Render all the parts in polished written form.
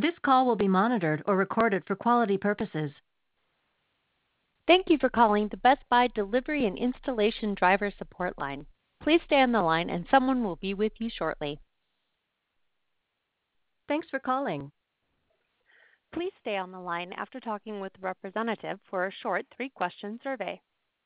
This call will be monitored or recorded for quality purposes. Thank you for calling the Best Buy Delivery and Installation Driver Support Line. Please stay on the line and someone will be with you shortly. Thanks for calling. Please stay on the line after talking with a representative for a short 3-question survey.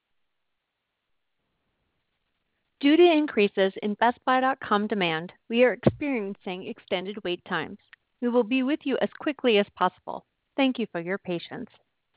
Due to increases in BestBuy.com demand, we are experiencing extended wait times. We will be with you as quickly as possible. Thank you for your patience.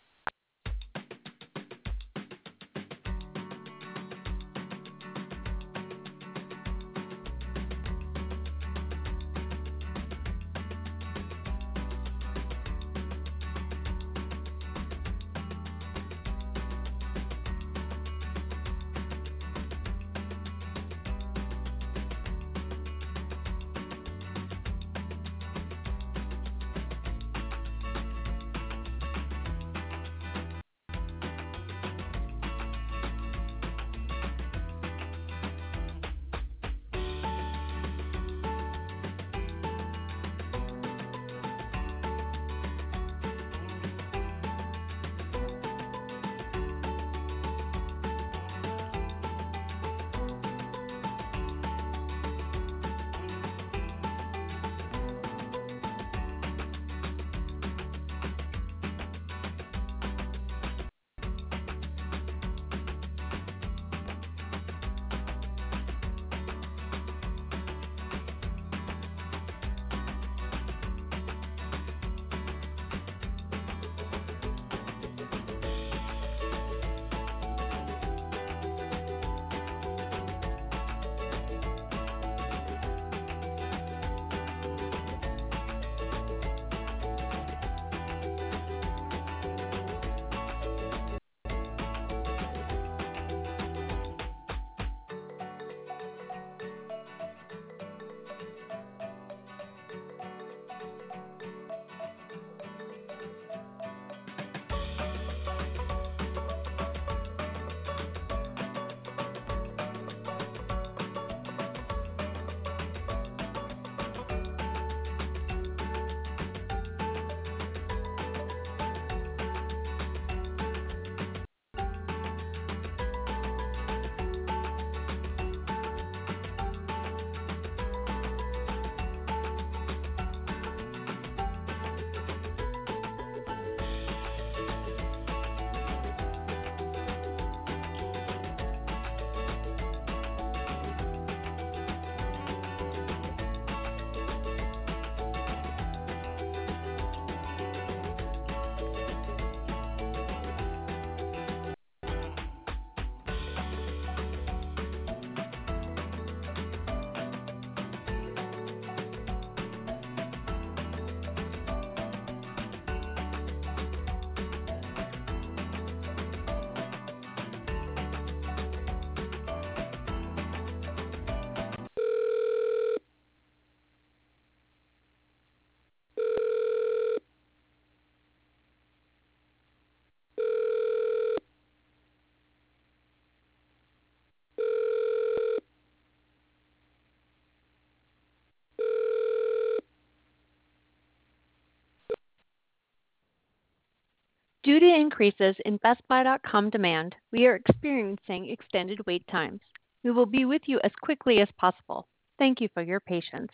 Due to increases in BestBuy.com demand, we are experiencing extended wait times. We will be with you as quickly as possible. Thank you for your patience.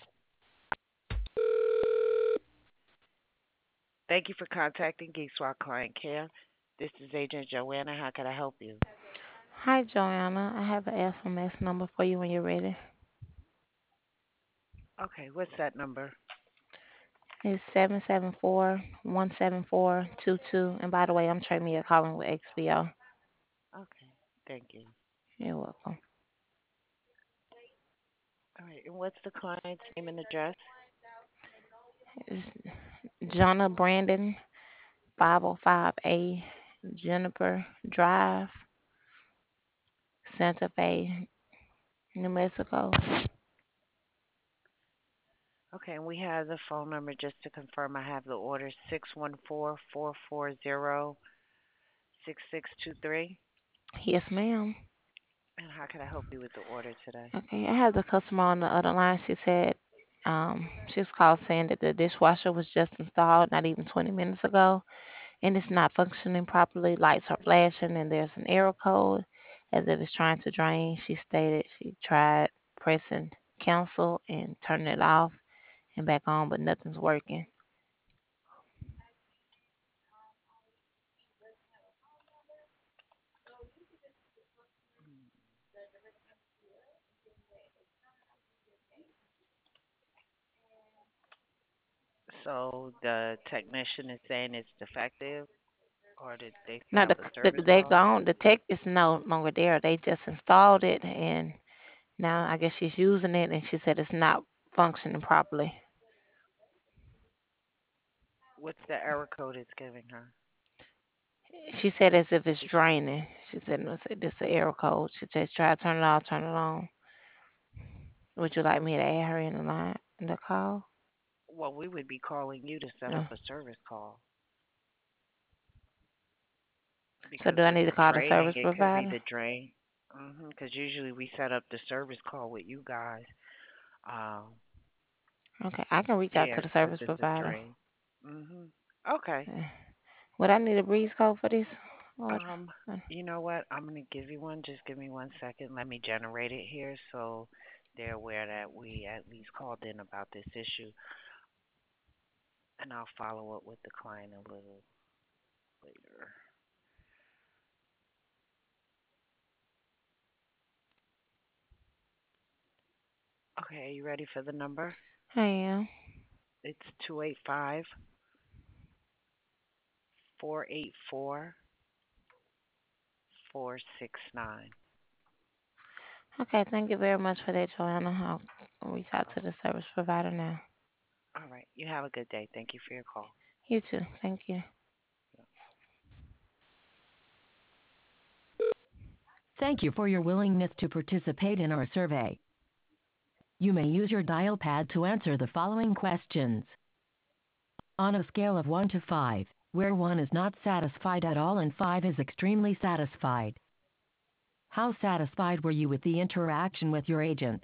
Thank you for contacting Geek Swap Client Care. This is Agent Joanna. How can I help you? Hi, Joanna. I have an SMS number for you when you're ready. Okay, what's that number? It's 774-17422. And by the way, I'm Tremia calling with XBO. Okay, thank you. You're welcome. All right, and what's the client's name and address? It's Jonna Brandon, 505A Juniper Drive, Santa Fe, New Mexico. Okay, and we have the phone number just to confirm. I have the order 614-440-6623. Yes, ma'am. And how can I help you with the order today? Okay, I have the customer on the other line. She said She was called saying that the dishwasher was just installed not even 20 minutes ago, and it's not functioning properly. Lights are flashing, and there's an error code as if it's trying to drain. She stated she tried pressing cancel and turning it off and back on, but nothing's working. So the technician is saying it's defective, or did they set Now up a service they call? gone. The tech is no longer there. They just installed it, and now I guess she's using it, and she said it's not functioning properly. What's the error code it's giving her? She said as if it's draining. She said no, this is the error code. She said try to turn it off, turn it on. Would you like me to add her in the line in the call? Well, we would be calling you to set up No. a service call So because do I with need to the call the draining, service it could be provider? the drain. Because usually we set up the service call with you guys. Um, Okay, I can reach out to yeah, the because service it's a provider. drain. Mhm. Okay. Eh, Would I need a breeze code for this order? Um, Uh, you know what? I'm gonna give you one. Just give me 1 second. Let me generate it here so they're aware that we at least called in about this issue, and I'll follow up with the client a little later. Okay, you ready for the number? I am. It's 285-484-469. Okay, thank you very much for that, Joanna. I'll reach out to Oh, the service provider now. all right. You have a good day. Thank you for your call. You too. Thank you. Thank you for your willingness to participate in our survey. You may use your dial pad to answer the following questions. On a scale of 1 to 5, where 1 is not satisfied at all and 5 is extremely satisfied, how satisfied were you with the interaction with your agent?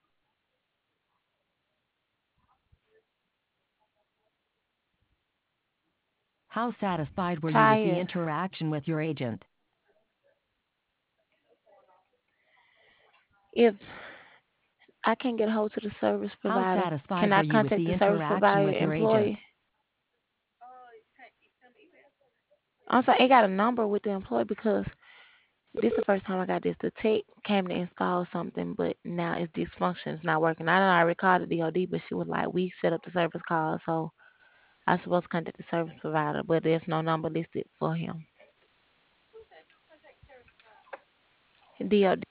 How satisfied were you with the Tired. interaction with your agent? If I can't get hold to the service How provider, can satisfied were I you with contact the the service interaction provider with your agent? employee? I'm sorry, I got a number with the employee because this is the first time I got this. The tech came to install something, but now it's dysfunction. It's not working. I don't know. I recalled the DOD, but she was like, we set up the service call, so I supposed to contact the service provider, but there's no number listed for him. DOD.